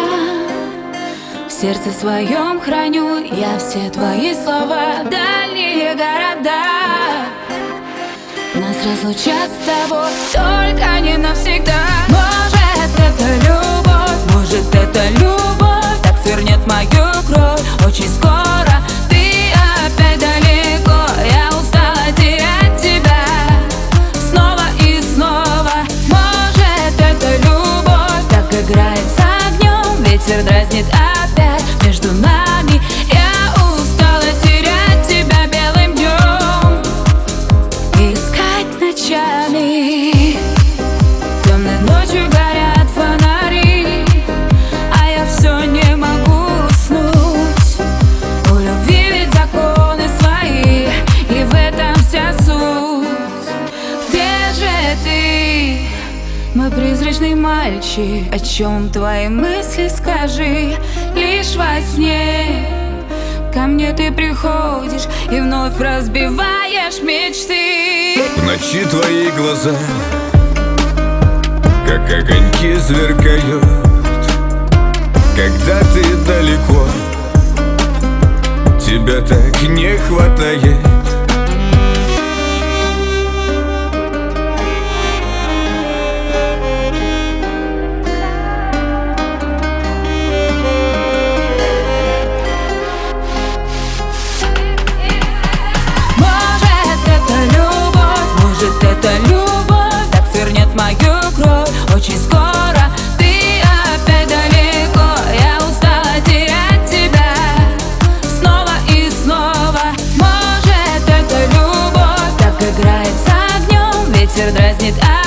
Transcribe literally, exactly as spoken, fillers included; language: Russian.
В сердце своем храню я все твои слова. Дальние города нас разлучат с тобой, только не навсегда. Может, это любовь, может, это любовь так свернет мою кровь. Очень скоро ты опять далеко, я устала терять тебя снова и снова. Может, это любовь так играет с огнем, ветер дразнит опять между нами. Я устала терять тебя белым днем, искать ночами. Темной ночью горят фонари, а я все не могу уснуть. У любви ведь законы свои, и в этом вся суть. Где же ты, мой призрачный мальчик? О чем твои мысли, скажи? Лишь во сне ко мне ты приходишь и вновь разбиваешь мечты. В ночи твои глаза, как огоньки, сверкают. Когда ты далеко, тебя так не хватает. Это любовь так свернет мою кровь. Очень скоро ты опять далеко, я устала терять тебя снова и снова. Может, это любовь так играет с огнем, ветер дразнит.